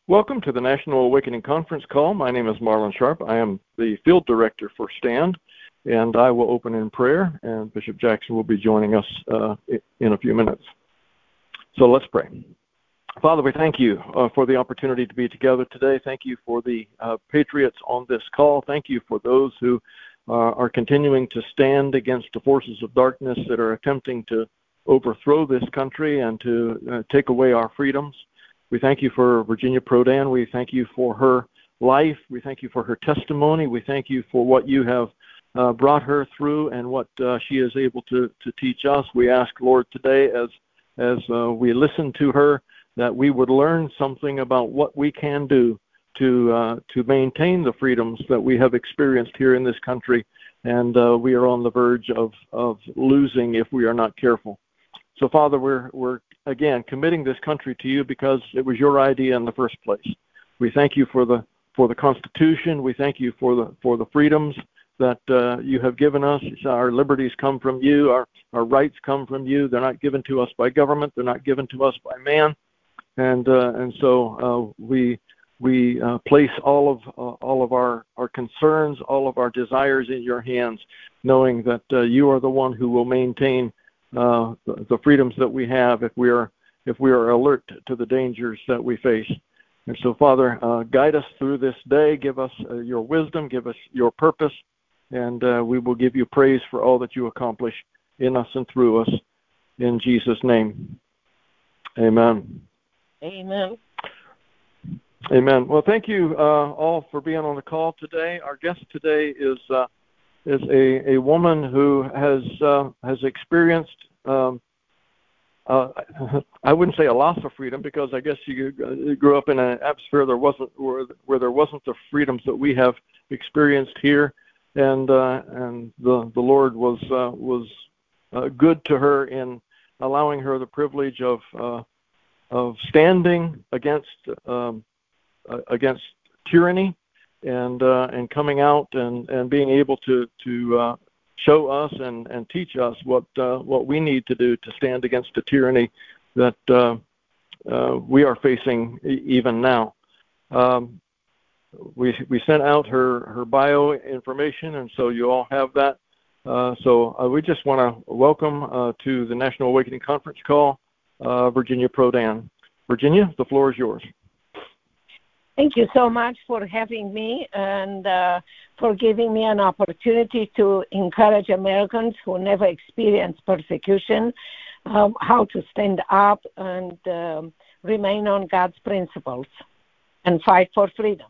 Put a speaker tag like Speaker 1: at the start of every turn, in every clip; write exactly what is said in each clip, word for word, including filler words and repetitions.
Speaker 1: Welcome to the National Awakening Conference call. My name is Marlon Sharp. I am the field director for STAND, and I will open in prayer, and Bishop Jackson will be joining us uh, in a few minutes. So let's pray. Father, we thank you uh, for the opportunity to be together today. Thank you for the uh, patriots on this call. Thank you for those who uh, are continuing to stand against the forces of darkness that are attempting to overthrow this country and to uh, take away our freedoms. We thank you for Virginia Prodan. We thank you for her life. We thank you for her testimony. We thank you for what you have uh, brought her through and what uh, she is able to, to teach us. We ask, Lord, today as as uh, we listen to her, that we would learn something about what we can do to uh, to maintain the freedoms that we have experienced here in this country, and uh, we are on the verge of, of losing if we are not careful. So, Father, we're we're again committing this country to you because it was your idea in the first place. We thank you for the for the Constitution. We thank you for the for the freedoms that uh, you have given us. Our liberties come from you. Our our rights come from you. They're not given to us by government. They're not given to us by man. And uh, and so uh, we we uh, place all of uh, all of our, our concerns, all of our desires in your hands, knowing that uh, you are the one who will maintain uh, the, the freedoms that we have if we are if we are alert to the dangers that we face. And so, Father, uh, guide us through this day. Give us uh, your wisdom. Give us your purpose, and uh, we will give you praise for all that you accomplish in us and through us. In Jesus' name, amen.
Speaker 2: Amen.
Speaker 1: Amen. Well, thank you uh, all for being on the call today. Our guest today is uh, is a, a woman who has uh, has experienced um, uh, I wouldn't say a loss of freedom, because I guess you, you grew up in an atmosphere there wasn't where, where there wasn't the freedoms that we have experienced here, and uh, and the the Lord was uh, was uh, good to her in allowing her the privilege of uh, of standing against um, uh, against tyranny, and uh, and coming out and, and being able to to uh, show us and, and teach us what uh, what we need to do to stand against the tyranny that uh, uh, we are facing e- even now. Um, we we sent out her, her bio information, and so you all have that. Uh, so uh, we just want to welcome uh, to the National Awakening Conference call Uh, Virginia Prodan. Virginia, the floor is yours.
Speaker 2: Thank you so much for having me and uh, for giving me an opportunity to encourage Americans who never experienced persecution um, how to stand up and um, remain on God's principles and fight for freedom.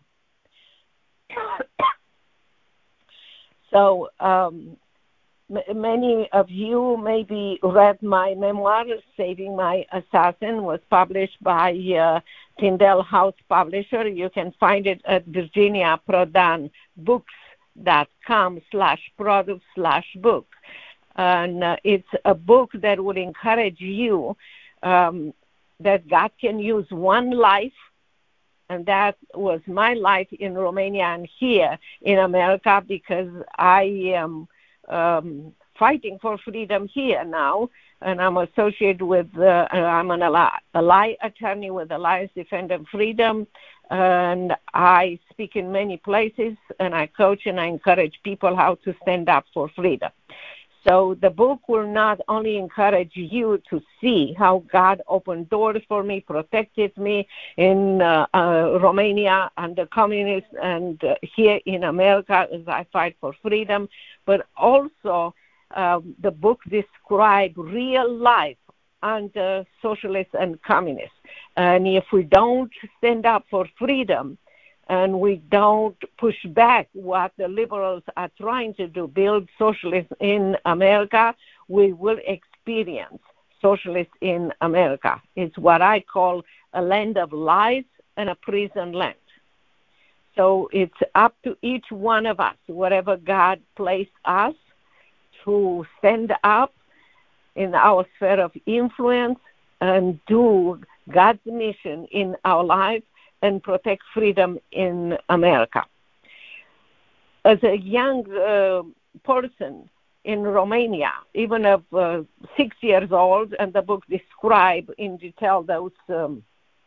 Speaker 2: so, um, Many of you maybe read my memoir, Saving My Assassin, was published by uh, Tyndale House Publisher. You can find it at virginia prodan books dot com slash product slash book. And uh, it's a book that would encourage you um, that God can use one life, and that was my life in Romania and here in America, because I am Um, fighting for freedom here now, and I'm associated with, uh, I'm an ally attorney with Alliance Defending Freedom, and I speak in many places, and I coach and I encourage people how to stand up for freedom. So the book will not only encourage you to see how God opened doors for me, protected me in uh, uh, Romania under communists, and uh, here in America as I fight for freedom, but also uh, the book describes real life under socialists and communists. And if we don't stand up for freedom, and we don't push back what the liberals are trying to do, build socialism in America, we will experience socialism in America. It's what I call a land of lies and a prison land. So it's up to each one of us, wherever God placed us, to stand up in our sphere of influence and do God's mission in our life and protect freedom in America. As a young uh, person in Romania, even of uh, six years old, and the book describes in detail those um,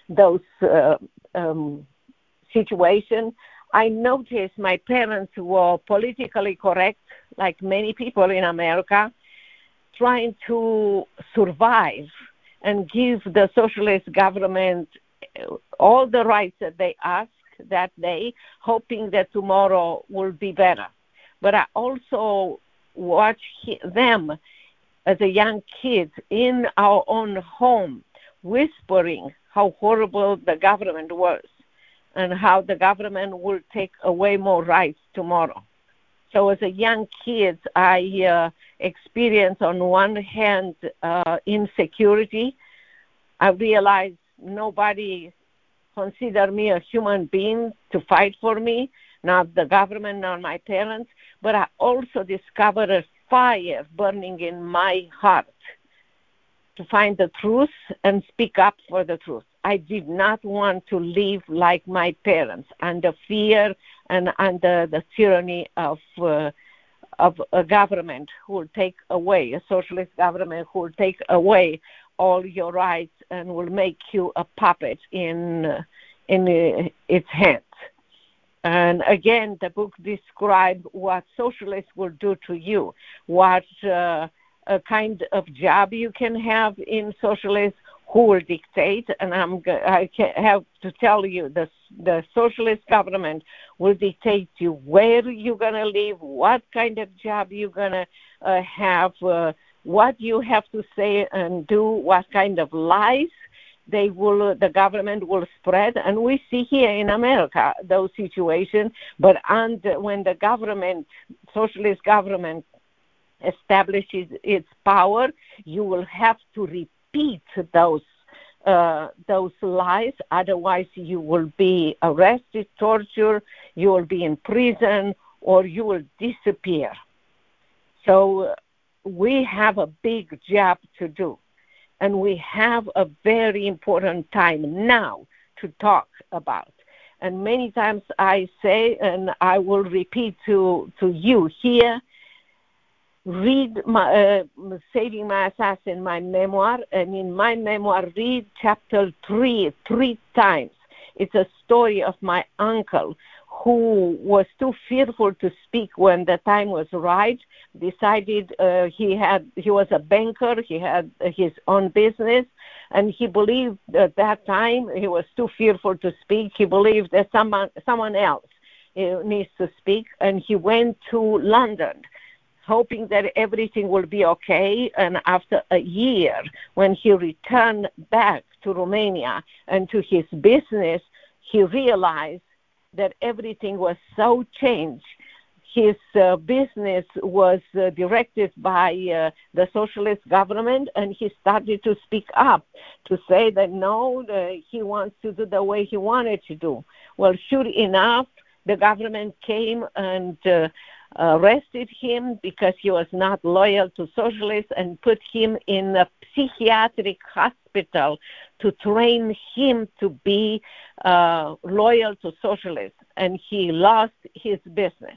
Speaker 2: those uh, um, situations, I noticed my parents were politically correct, like many people in America, trying to survive and give the socialist government all the rights that they asked that day, hoping that tomorrow will be better. But I also watched them as a young kid in our own home, whispering how horrible the government was and how the government will take away more rights tomorrow. So as a young kid, I uh, experienced on one hand uh, insecurity. I realized nobody considered me a human being to fight for me, not the government, not my parents, but I also discovered a fire burning in my heart to find the truth and speak up for the truth. I did not want to live like my parents, under fear and under the tyranny of uh, of a government who will take away, a socialist government who will take away all your rights and will make you a puppet in uh, in uh, its hands. And again, the book describes what socialists will do to you, what uh, a kind of job you can have in socialists, who will dictate, and I'm I can have to tell you, the the socialist government will dictate you where you're gonna live, what kind of job you're gonna uh, have, uh, what you have to say and do, what kind of lies they will, the government will spread, and we see here in America those situations. But and when the government, socialist government, establishes its power, you will have to repeat those uh, those lies. Otherwise, you will be arrested, tortured, you will be in prison, or you will disappear. So we have a big job to do, and we have a very important time now to talk about. And many times I say, and I will repeat to, to you here, read my, uh, Saving My Assassin, my memoir, and in my memoir, read chapter three, three times. It's a story of my uncle who was too fearful to speak when the time was right, decided uh, he had, he was a banker, he had his own business, and he believed at that time, he was too fearful to speak, he believed that someone, someone else uh, needs to speak, and he went to London, hoping that everything will be okay. And after a year, when he returned back to Romania and to his business, he realized that everything was so changed. His uh, business was uh, directed by uh, the socialist government, and he started to speak up, to say that no, the, he wants to do the way he wanted to do. Well, sure enough, the government came and uh, arrested him because he was not loyal to socialists and put him in a psychiatric hospital to train him to be uh, loyal to socialists, and he lost his business.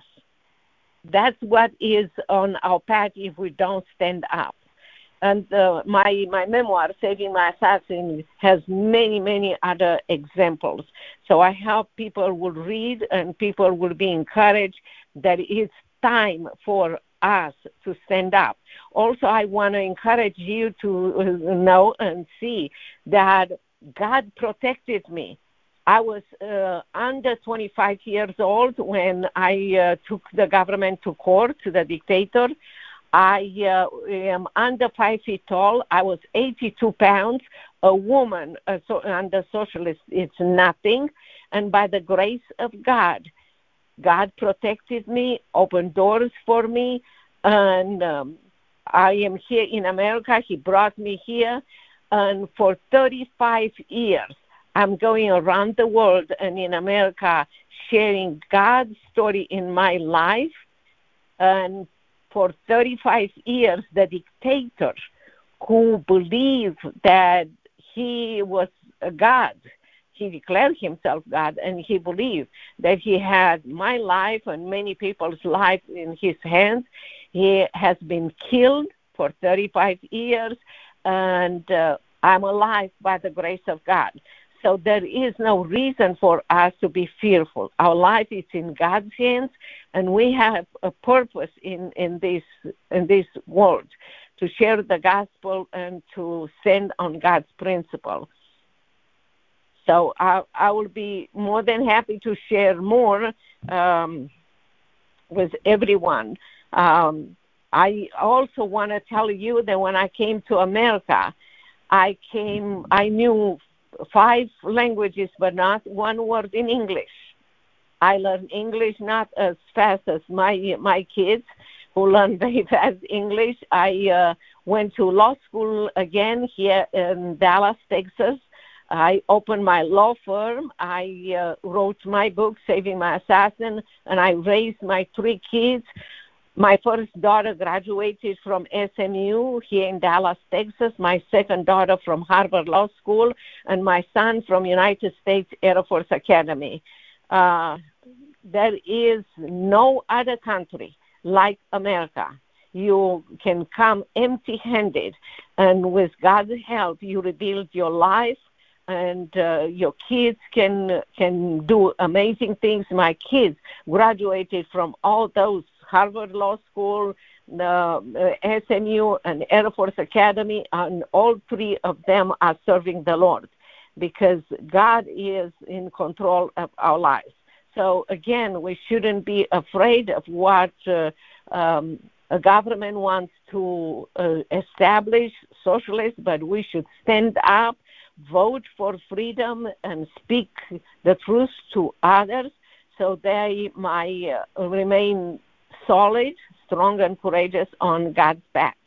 Speaker 2: That's what is on our path if we don't stand up. And uh, my, my memoir, Saving My Assassin, has many, many other examples. So I hope people will read and people will be encouraged that it's time for us to stand up. Also, I want to encourage you to know and see that God protected me. I was uh, under twenty-five years old when I uh, took the government to court, to the dictator. I uh, am under five feet tall. I was eighty-two pounds. A woman uh, so under socialist, it's nothing. And by the grace of God, God protected me, opened doors for me, and um, I am here in America. He brought me here, and for thirty-five years, I'm going around the world and in America sharing God's story in my life. And for thirty-five years, the dictator who believed that he was a God, he declared himself God, and he believed that he had my life and many people's life in his hands. He has been killed for thirty-five years, and uh, I'm alive by the grace of God. So there is no reason for us to be fearful. Our life is in God's hands, and we have a purpose in, in this in this world, to share the gospel and to stand on God's principle. So I, I will be more than happy to share more um, with everyone. Um, I also want to tell you that when I came to America, I came, I knew five languages, but not one word in English. I learned English not as fast as my my kids, who learn very fast English. I uh, went to law school again here in Dallas, Texas. I opened my law firm. I uh, wrote my book, Saving My Assassin, and I raised my three kids. My first daughter graduated from S M U here in Dallas, Texas. My second daughter from Harvard Law School, and my son from United States Air Force Academy. Uh, there is no other country like America. You can come empty-handed, and with God's help, you rebuild your life, and uh, your kids can can do amazing things. My kids graduated from all those Harvard Law School, the uh, S M U, and Air Force Academy, and all three of them are serving the Lord, because God is in control of our lives. So again, we shouldn't be afraid of what uh, um, a government wants to uh, establish, socialist, but we should stand up, vote for freedom, and speak the truth to others, so they might uh, remain solid, strong, and courageous on God's back.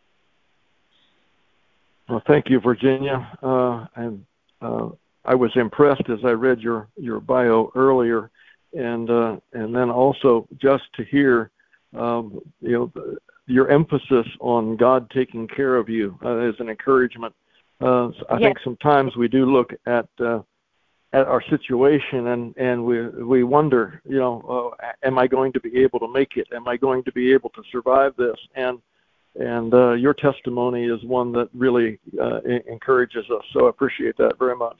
Speaker 1: Well, thank you, Virginia. Uh, and uh, I was impressed as I read your, your bio earlier, and uh, and then also just to hear, um, you know, your emphasis on God taking care of you uh, as an encouragement. Uh, I yes. think sometimes we do look at uh, at our situation, and, and we we wonder, you know, uh, am I going to be able to make it? Am I going to be able to survive this? And and uh, your testimony is one that really uh, encourages us. So I appreciate that very much.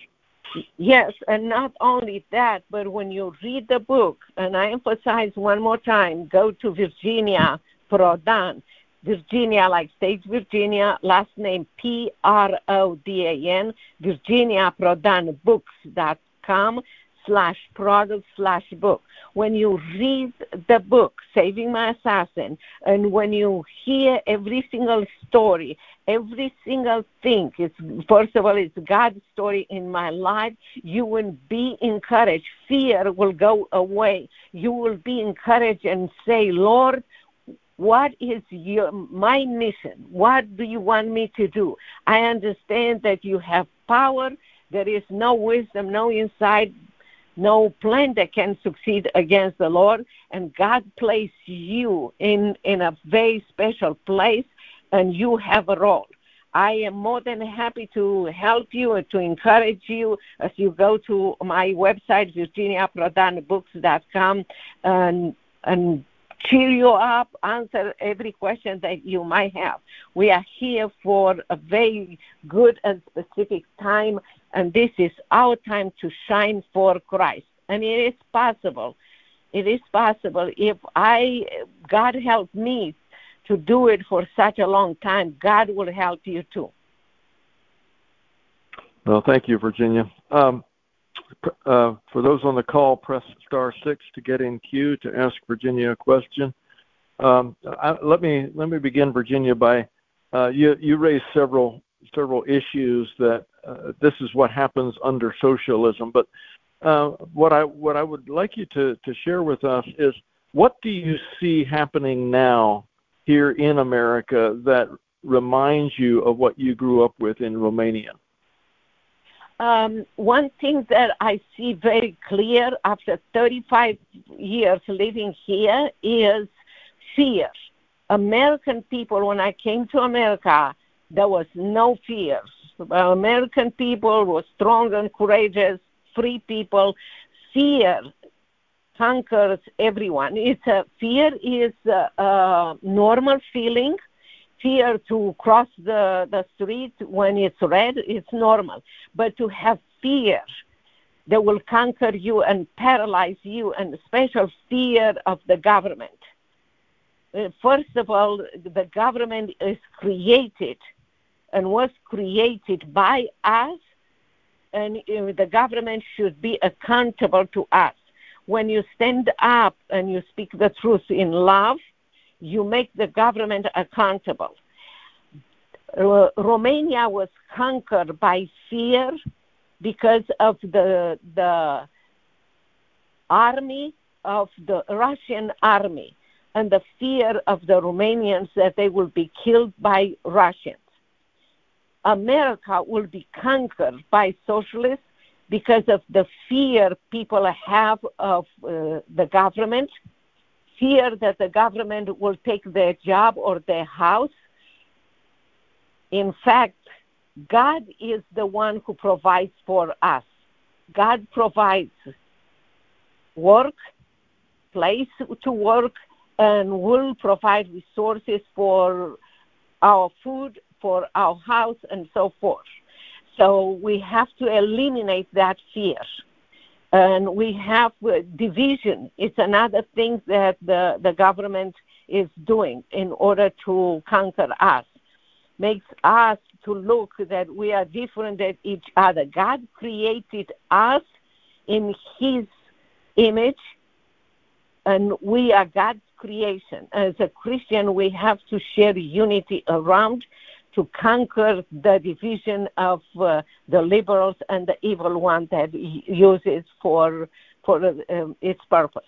Speaker 2: Yes, and not only that, but when you read the book, and I emphasize one more time, go to Virginia Prodan. Virginia, like State Virginia, last name P R O D A N, Virginia Prodan Books dot com slash product slash book. When you read the book, Saving My Assassin, and when you hear every single story, every single thing, it's, first of all, it's God's story in my life, you will be encouraged. Fear will go away. You will be encouraged and say, Lord, what is your my mission? What do you want me to do? I understand that you have power. There is no wisdom, no insight, no plan that can succeed against the Lord. And God placed you in, in a very special place, and you have a role. I am more than happy to help you and to encourage you as you go to my website, Virginia Prodan Books dot com, and and cheer you up, answer every question that you might have. We are here for a very good and specific time, and this is our time to shine for Christ. And it is possible. It is possible. If I, God helped me to do it for such a long time, God will help you too.
Speaker 1: Well, thank you, Virginia. Um, Uh, for those on the call, press star six to get in queue to ask Virginia a question. Um, I, let me let me begin, Virginia, by uh, you you raised several several issues that uh, this is what happens under socialism. But uh, what I what I would like you to to share with us is, what do you see happening now here in America that reminds you of what you grew up with in Romania?
Speaker 2: Um, one thing that I see very clear after thirty-five years living here is fear. American people, when I came to America, there was no fear. American people were strong and courageous, free people. Fear conquers everyone. It's a, fear is a, a normal feeling. fear to cross the, the street when it's red, it's normal. But to have fear that will conquer you and paralyze you, and special fear of the government. Uh, first of all, the government is created and was created by us, and uh, the government should be accountable to us. When you stand up and you speak the truth in love, you make the government accountable. Uh, Romania was conquered by fear because of the the army of the Russian army and the fear of the Romanians that they will be killed by Russians. America will be conquered by socialists because of the fear people have of uh, the government, fear that the government will take their job or their house. In fact, God is the one who provides for us. God provides work, place to work, and will provide resources for our food, for our house, and so forth. So we have to eliminate that fear. And we have uh, division. It's another thing that the, the government is doing in order to conquer us. Makes us to look that we are different than each other. God created us in His image, and we are God's creation. As a Christian, we have to share unity around to conquer the division of uh, the liberals and the evil one that uses for for um, its purpose.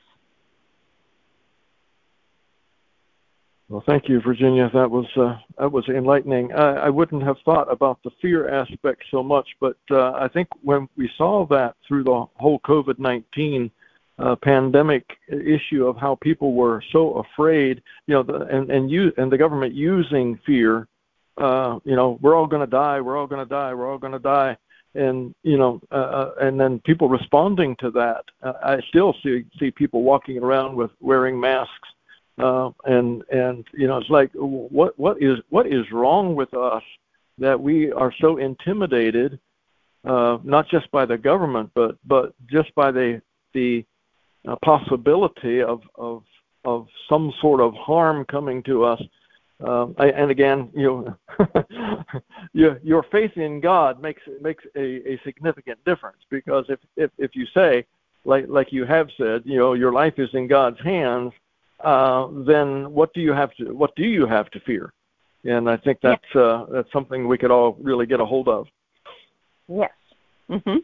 Speaker 1: Well, thank you, Virginia. That was uh, that was enlightening. I, I wouldn't have thought about the fear aspect so much, but uh, I think when we saw that through the whole COVID nineteen uh, pandemic issue of how people were so afraid, you know, the, and and you and the government using fear. Uh, you know, we're all going to die, we're all going to die, we're all going to die. And, you know, uh, and then people responding to that. Uh, I still see see people walking around with wearing masks. Uh, and, and, you know, it's like, what what is what is wrong with us that we are so intimidated, uh, not just by the government, but, but just by the, the uh, possibility of, of, of some sort of harm coming to us. Um, I, and again, you know, your, your faith in God makes makes a, a significant difference, because if, if, if you say, like like you have said, you know, your life is in God's hands, uh, then what do you have to what do you have to fear? And I think that's yes. uh, that's something we could all really get a hold of.
Speaker 2: Yes. Mm-hmm.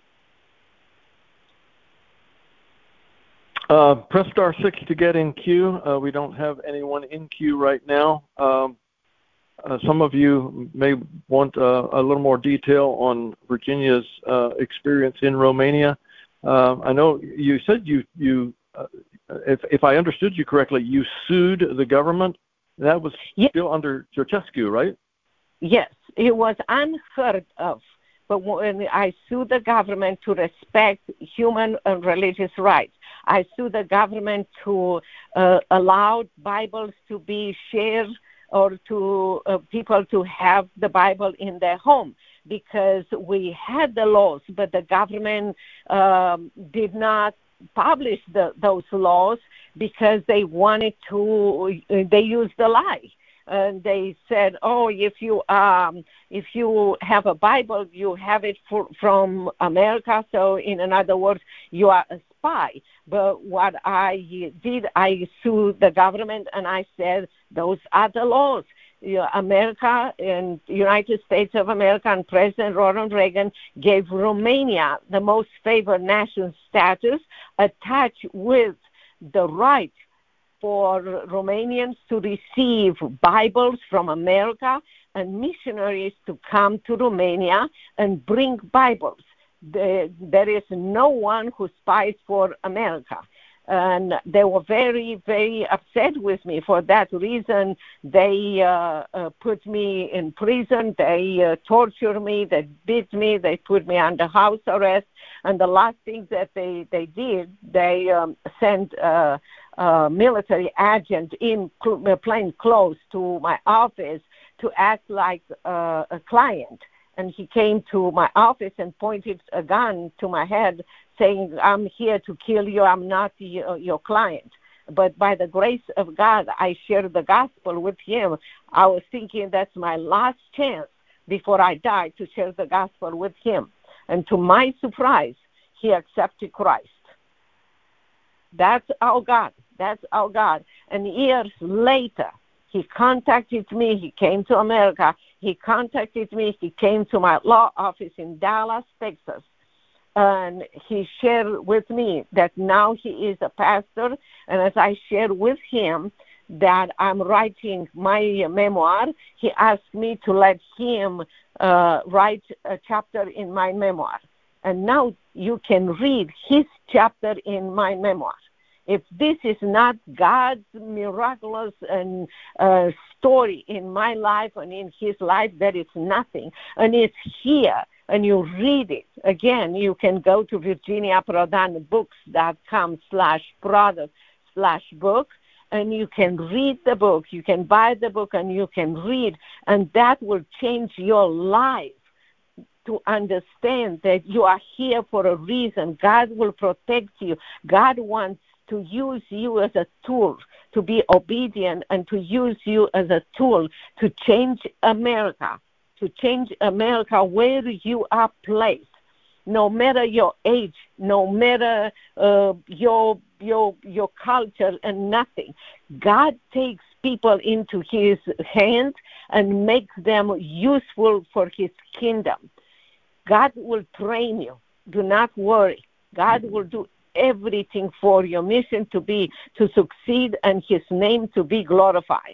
Speaker 1: Uh, press star six to get in queue. Uh, we don't have anyone in queue right now. Um, uh, some of you may want uh, a little more detail on Virginia's uh, experience in Romania. Uh, I know you said you, you uh, if, if I understood you correctly, you sued the government. That was yes. still under Ceausescu, right?
Speaker 2: Yes, it was unheard of. But when I sued the government to respect human and religious rights, I sued the government to uh, allow Bibles to be shared or to uh, people to have the Bible in their home, because we had the laws, but the government um, did not publish the, those laws because they wanted to, they used the lie. And they said, oh, if you um, if you have a Bible, you have it for, from America. So in other words, you are a spy. But what I did, I sued the government, and I said, those are the laws. You know, America and United States of America and President Ronald Reagan gave Romania the most favored nation status, attached with the right for Romanians to receive Bibles from America and missionaries to come to Romania and bring Bibles. The, there is no one who spies for America. And they were very, very upset with me. For that reason, they uh, uh, put me in prison. They uh, tortured me. They beat me. They put me under house arrest. And the last thing that they, they did, they um, sent uh, a military agent in cl- plain clothes to my office to act like uh, a client. And he came to my office and pointed a gun to my head, saying, I'm here to kill you. I'm not your, your client. But by the grace of God, I shared the gospel with him. I was thinking that's my last chance before I die to share the gospel with him. And to my surprise, he accepted Christ. That's our God. That's our God. And years later, he contacted me. He came to America. He contacted me. He came to my law office in Dallas, Texas. And he shared with me that now he is a pastor. And as I shared with him that I'm writing my memoir, he asked me to let him uh, write a chapter in my memoir. And now you can read his chapter in my memoir. If this is not God's miraculous and uh, story in my life and in his life, there is nothing. And it's here, and you read it. Again, you can go to virginia prodan books dot com slash product slash book, and you can read the book. You can buy the book, and you can read, and that will change your life. To understand that you are here for a reason. God will protect you. God wants to use you as a tool, to be obedient, and to use you as a tool to change America, to change America where you are placed. No matter your age, no matter uh, your your your culture and nothing, God takes people into his hands and makes them useful for his kingdom. God will train you. Do not worry. God will do everything for your mission to be, to succeed, and his name to be glorified.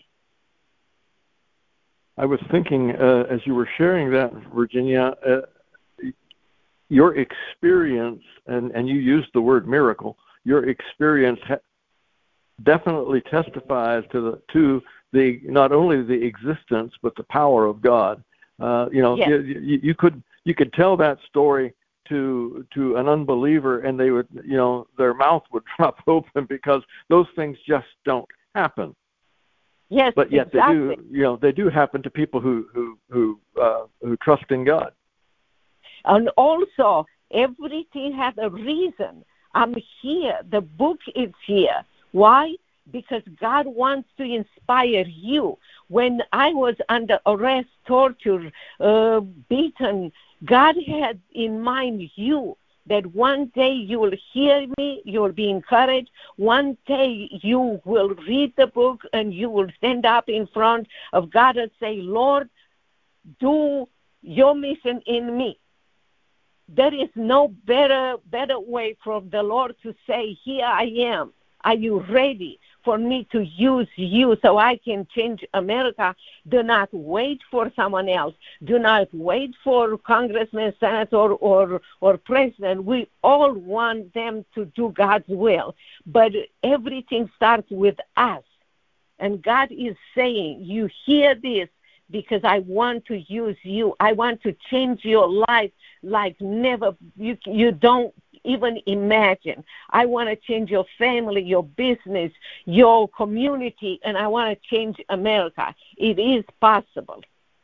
Speaker 1: I was thinking, uh, as you were sharing that, Virginia, uh, your experience, and, and you used the word miracle, your experience ha- definitely testifies to the to the not only the existence but the power of God. Uh, you know,
Speaker 2: yes.
Speaker 1: you, you, you could you could tell that story to to an unbeliever, and they would, you know, their mouth would drop open because those things just don't happen.
Speaker 2: Yes,
Speaker 1: but yet
Speaker 2: exactly.
Speaker 1: they do, you know, they do happen to people who who who uh, who trust in God.
Speaker 2: And also, everything has a reason. I'm here. The book is here. Why? Because God wants to inspire you. When I was under arrest, tortured, uh, beaten, God had in mind you, that one day you will hear me, you will be encouraged. One day you will read the book and you will stand up in front of God and say, Lord, do your mission in me. There is no better better way from the Lord to say, here I am. Are you ready for me to use you so I can change America? Do not wait for someone else. Do not wait for congressman, senator, or, or president. We all want them to do God's will. But everything starts with us. And God is saying, you hear this because I want to use you. I want to change your life like never, you, you don't even imagine. I want to change your family, your business, your community, and I want to change America. It is possible.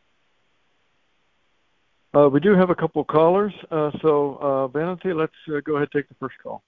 Speaker 1: Uh, we do have a couple callers, uh, so uh, Vanity, let's uh, go ahead and take the first call.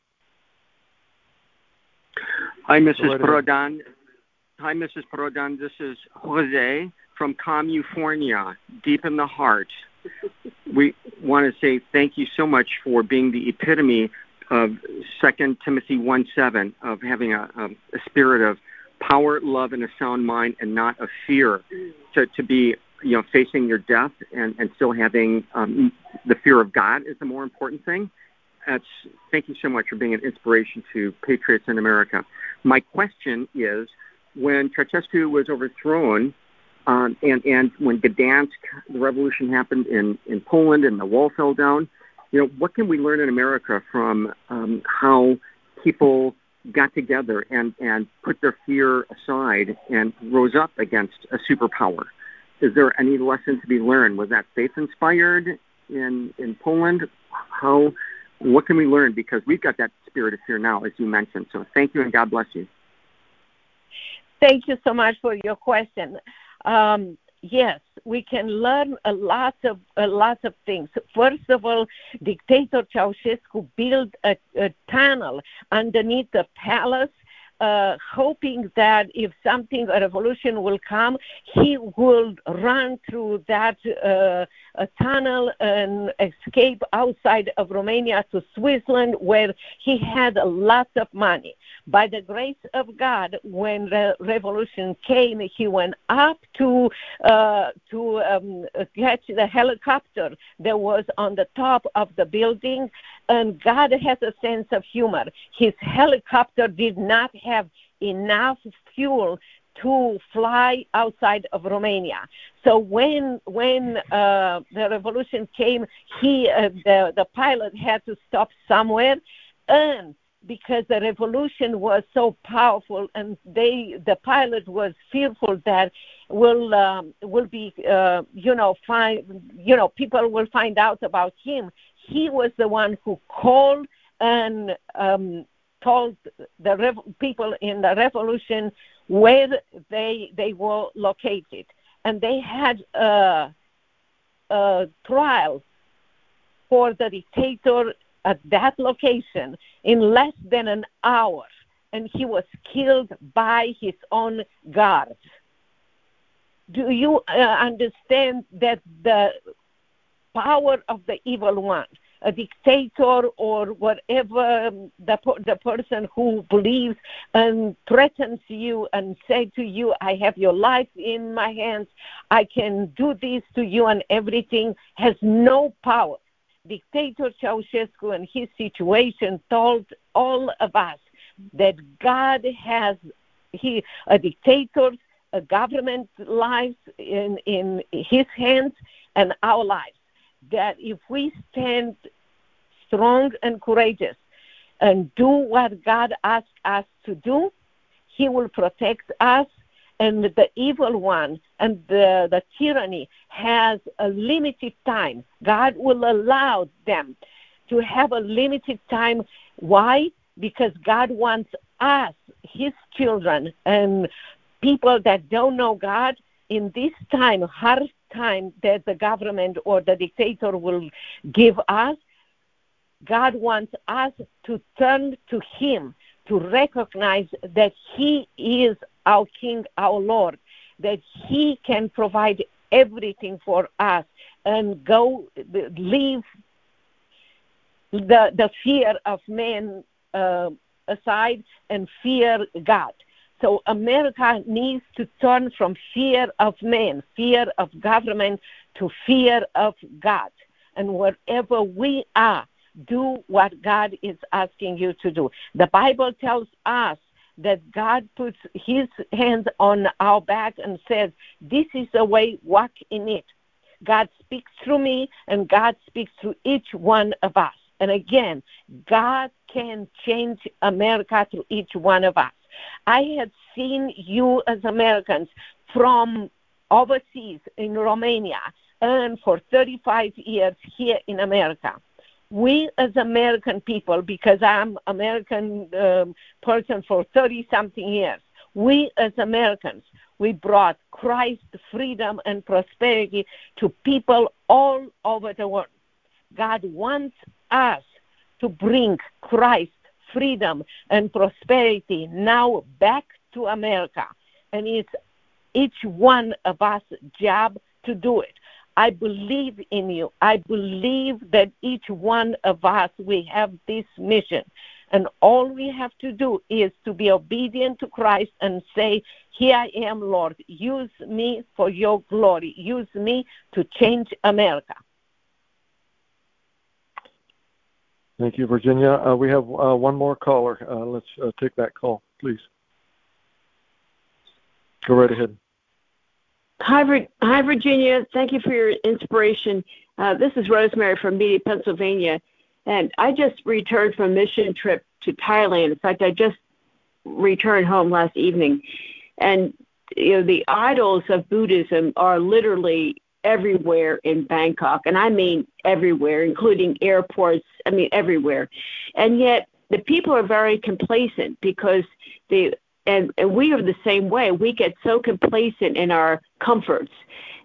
Speaker 3: Hi, Missus Right Prodan. Hi, Missus Prodan. This is Jose from California, deep in the heart. We want to say thank you so much for being the epitome of Second Timothy one seven, of having a, a, a spirit of power, love, and a sound mind, and not of fear, to, to be, you know, facing your death and, and still having um, the fear of God is the more important thing. That's, thank you so much for being an inspiration to patriots in America. My question is, when Ceausescu was overthrown, Um, and, and when Gdansk, the revolution happened in, in Poland and the wall fell down, you know, what can we learn in America from um, how people got together and, and put their fear aside and rose up against a superpower? Is there any lesson to be learned? Was that faith-inspired in, in Poland? How, what can we learn? Because we've got that spirit of fear now, as you mentioned. So thank you, and God bless you.
Speaker 2: Thank you so much for your question. Um, yes, we can learn a lot of a lot of things. First of all, Dictator Ceausescu built a, a tunnel underneath the palace, uh, hoping that if something, a revolution will come, he will run through that uh, a tunnel and escape outside of Romania to Switzerland, where he had a lot of money. By the grace of God, when the revolution came, he went up to uh, to um, catch the helicopter that was on the top of the building, and God has a sense of humor. His helicopter did not have enough fuel to fly outside of Romania. So when when uh, the revolution came, he uh, the the pilot had to stop somewhere, and because the revolution was so powerful, and they the pilot was fearful that will um, will be uh, you know find you know people will find out about him. He was the one who called and um, told the rev- people in the revolution where they they were located, and they had a, a trial for the dictator at that location in less than an hour, and he was killed by his own guards. Do you uh, understand that the power of the evil one, a dictator or whatever, um, the, the person who believes and threatens you and say to you, I have your life in my hands, I can do this to you and everything, has no power. Dictator Ceausescu and his situation told all of us that God has he a dictator, a government lives in, in his hands and our lives. That if we stand strong and courageous and do what God asks us to do, he will protect us. And the evil one and the, the tyranny has a limited time. God will allow them to have a limited time. Why? Because God wants us, his children, and people that don't know God, in this time, hard time that the government or the dictator will give us, God wants us to turn to him, to recognize that he is our King, our Lord, that he can provide everything for us, and go leave the, the fear of man uh, aside and fear God. So America needs to turn from fear of man, fear of government, to fear of God. And wherever we are, do what God is asking you to do. The Bible tells us that God puts his hands on our back and says, this is the way, walk in it. God speaks through me, and God speaks through each one of us. And again, God can change America through each one of us. I have seen you as Americans from overseas in Romania and for thirty-five years here in America. We as American people, because I'm American um, person for thirty-something years, we as Americans, we brought Christ, freedom, and prosperity to people all over the world. God wants us to bring Christ, freedom, and prosperity now back to America. And it's each one of us job to do it. I believe in you. I believe that each one of us, we have this mission. And all we have to do is to be obedient to Christ and say, here I am, Lord. Use me for your glory. Use me to change America.
Speaker 1: Thank you, Virginia. Uh, we have uh, one more caller. Uh, let's uh, take that call, please. Go right ahead.
Speaker 4: Hi, Hi, Virginia. Thank you for your inspiration. Uh, this is Rosemary from Media, Pennsylvania, and I just returned from a mission trip to Thailand. In fact, I just returned home last evening, and you know the idols of Buddhism are literally everywhere in Bangkok, and I mean everywhere, including airports. I mean everywhere, and yet the people are very complacent because they. And, and we are the same way. We get so complacent in our comforts.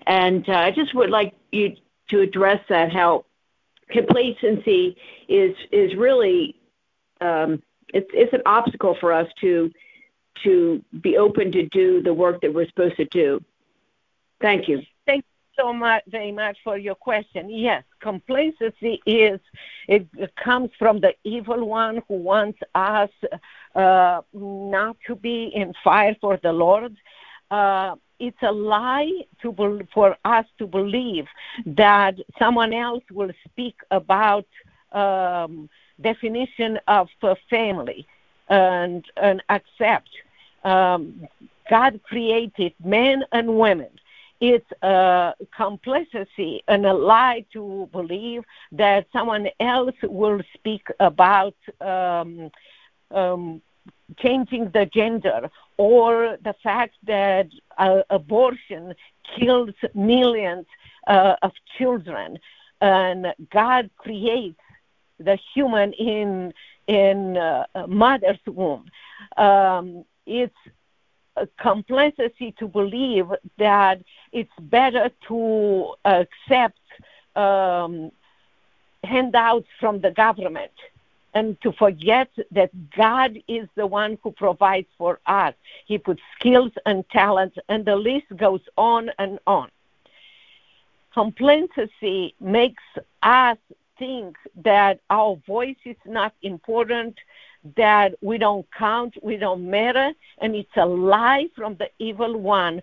Speaker 4: And uh, I just would like you to address that, how complacency is is really um, it's it's an obstacle for us to to be open to do the work that we're supposed to do. Thank you.
Speaker 2: Thank you so much, very much for your question. Yes, complacency is, it comes from the evil one who wants us uh, not to be in fire for the Lord. Uh, it's a lie to be, for us to believe that someone else will speak about um, definition of uh, family and, and accept. Um, God created men and women. It's a complacency and a lie to believe that someone else will speak about um, um, changing the gender, or the fact that uh, abortion kills millions uh, of children. And God creates the human in in uh, mother's womb. Um, it's a complacency to believe that it's better to accept um, handouts from the government and to forget that God is the one who provides for us. He puts skills and talents, and the list goes on and on. Complacency makes us think that our voice is not important, that we don't count, we don't matter, and it's a lie from the evil one.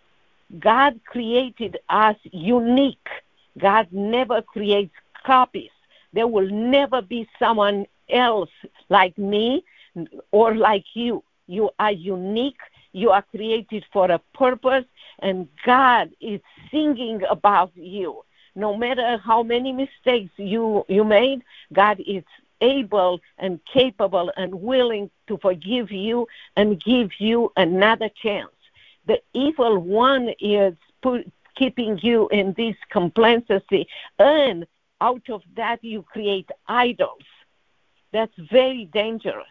Speaker 2: God created us unique. God never creates copies. There will never be someone else like me or like you. You are unique. You are created for a purpose, and God is singing about you. No matter how many mistakes you, you made, God is able and capable and willing to forgive you and give you another chance. The evil one is put, keeping you in this complacency, and out of that you create idols. That's very dangerous.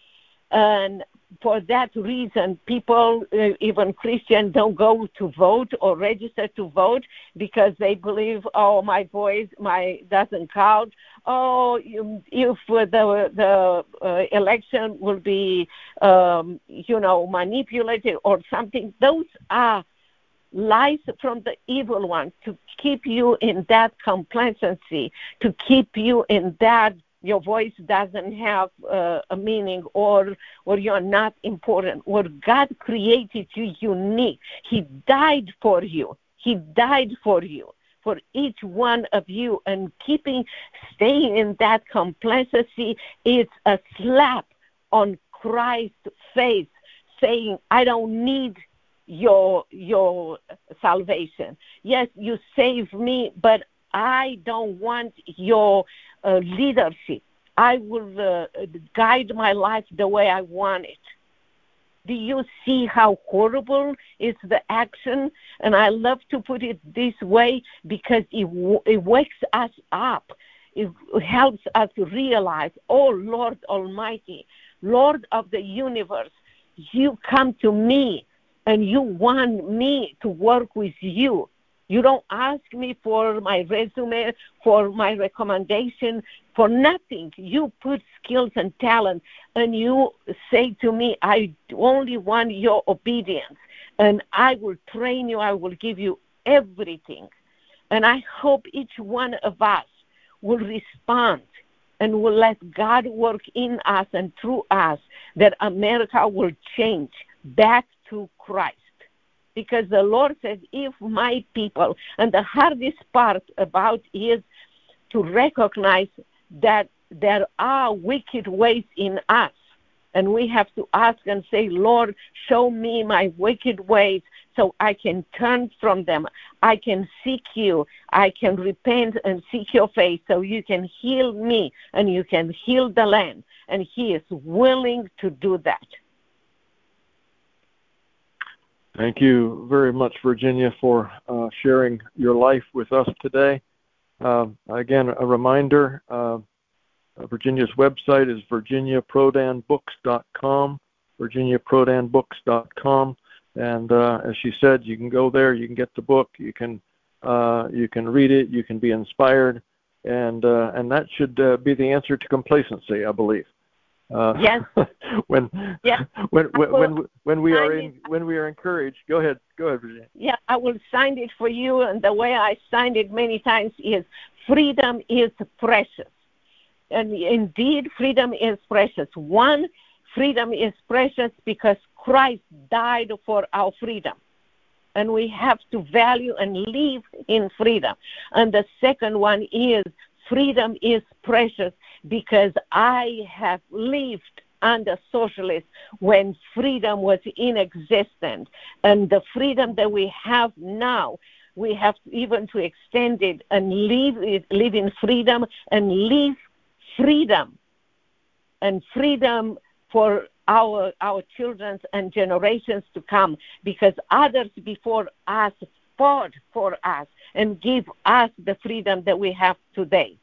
Speaker 2: And for that reason, people, uh, even Christians, don't go to vote or register to vote because they believe, oh, my voice my doesn't count. Oh, you, if the the uh, election will be, um, you know, manipulated or something. Those are lies from the evil one to keep you in that complacency, to keep you in that your voice doesn't have uh, a meaning, or or you're not important. Or God created you unique. He died for you. He died for you, for each one of you. And keeping, staying in that complacency is a slap on Christ's face, saying, I don't need your your salvation. Yes, you saved me, but I don't want your uh, leadership. I will uh, guide my life the way I want it. Do you see how horrible is the action? And I love to put it this way because it, it wakes us up. It helps us realize, oh, Lord Almighty, Lord of the universe, you come to me and you want me to work with you. You don't ask me for my resume, for my recommendation, for nothing. You put skills and talent, and you say to me, I only want your obedience, and I will train you, I will give you everything. And I hope each one of us will respond and will let God work in us and through us, that America will change back to Christ. Because the Lord says, if my people, and the hardest part about is to recognize that there are wicked ways in us. And we have to ask and say, Lord, show me my wicked ways so I can turn from them. I can seek you. I can repent and seek your face so you can heal me and you can heal the land. And he is willing to do that.
Speaker 1: Thank you very much, Virginia, for uh, sharing your life with us today. Uh, again, a reminder, uh, Virginia's website is virginia prodan books dot com, virginia prodan books dot com. And uh, as she said, you can go there, you can get the book, you can uh, you can read it, you can be inspired, and uh, and that should uh, be the answer to complacency, I believe. Uh,
Speaker 2: yes.
Speaker 1: when,
Speaker 2: yes.
Speaker 1: when when
Speaker 2: will,
Speaker 1: when when we are in, when we are encouraged, go ahead, go ahead, Virginia.
Speaker 2: Yeah, I will sign it for you, and the way I signed it many times is freedom is precious. And indeed, freedom is precious. One, freedom is precious because Christ died for our freedom. And we have to value and live in freedom. And the second one is freedom is precious because I have lived under socialists when freedom was inexistent. And the freedom that we have now, we have even to extend it and live, live in freedom and live freedom and freedom for our our children and generations to come, because others before us fought for us and give us the freedom that we have today.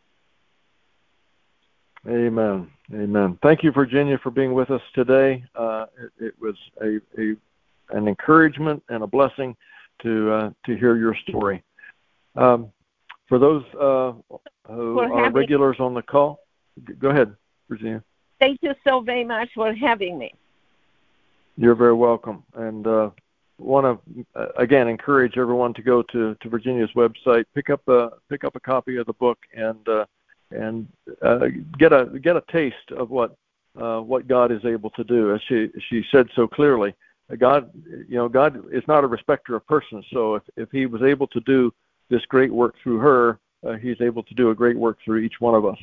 Speaker 1: Amen. Amen. Thank you, Virginia, for being with us today. Uh, it, it was a, a an encouragement and a blessing to uh, to hear your story. Um, for those uh, who
Speaker 2: for
Speaker 1: are
Speaker 2: having,
Speaker 1: regulars on the call, go ahead, Virginia.
Speaker 2: Thank you so very much for having me.
Speaker 1: You're very welcome. And uh, want to uh, again encourage everyone to go to, to Virginia's website, pick up a pick up a copy of the book, and uh, and uh, get a get a taste of what uh, what God is able to do. As she she said so clearly, God you know God is not a respecter of persons. So if if He was able to do this great work through her, uh, He's able to do a great work through each one of us.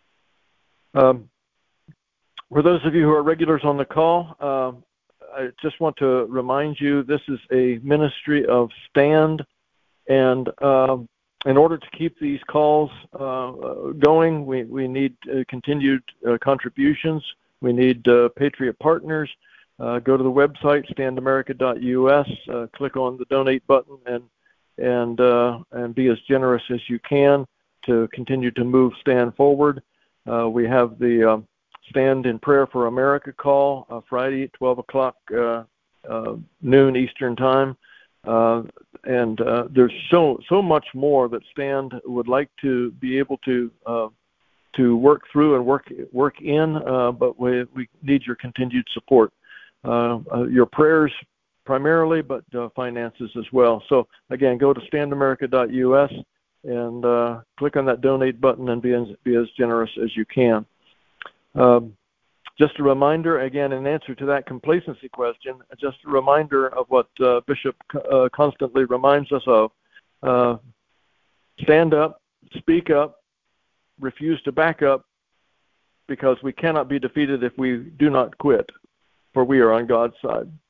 Speaker 1: Um, for those of you who are regulars on the call, uh, I just want to remind you this is a ministry of Stand, and um, in order to keep these calls uh, going, we, we need uh, continued uh, contributions. We need uh, Patriot partners. Uh, go to the website, stand america dot U S, uh, click on the donate button, and and uh, and be as generous as you can to continue to move Stand forward. Uh, we have the uh, Stand in Prayer for America call uh, Friday at twelve o'clock uh, uh, noon Eastern time. Uh, and uh, there's so so much more that Stand would like to be able to uh, to work through and work work in, uh, but we we need your continued support, uh, uh, your prayers primarily, but uh, finances as well. So again, go to stand america dot U S and uh, click on that donate button and be as, be as generous as you can. Um, just a reminder, again, in answer to that complacency question, just a reminder of what uh, Bishop uh, constantly reminds us of. Uh, stand up, speak up, refuse to back up, because we cannot be defeated if we do not quit, for we are on God's side.